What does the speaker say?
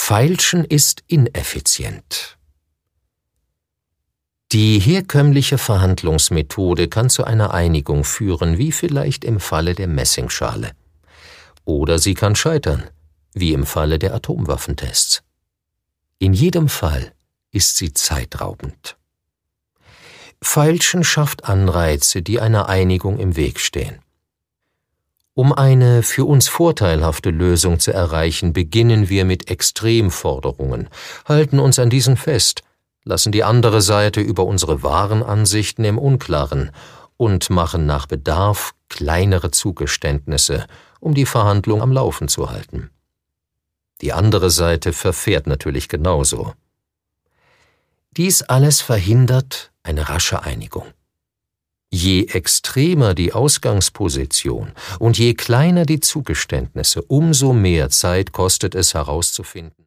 Feilschen ist ineffizient. Die herkömmliche Verhandlungsmethode kann zu einer Einigung führen, wie vielleicht im Falle der Messingschale. Oder sie kann scheitern, wie im Falle der Atomwaffentests. In jedem Fall ist sie zeitraubend. Feilschen schafft Anreize, die einer Einigung im Weg stehen. Um eine für uns vorteilhafte Lösung zu erreichen, beginnen wir mit Extremforderungen, halten uns an diesen fest, lassen die andere Seite über unsere wahren Ansichten im Unklaren und machen nach Bedarf kleinere Zugeständnisse, um die Verhandlung am Laufen zu halten. Die andere Seite verfährt natürlich genauso. Dies alles verhindert eine rasche Einigung. Je extremer die Ausgangsposition und je kleiner die Zugeständnisse, umso mehr Zeit kostet es herauszufinden,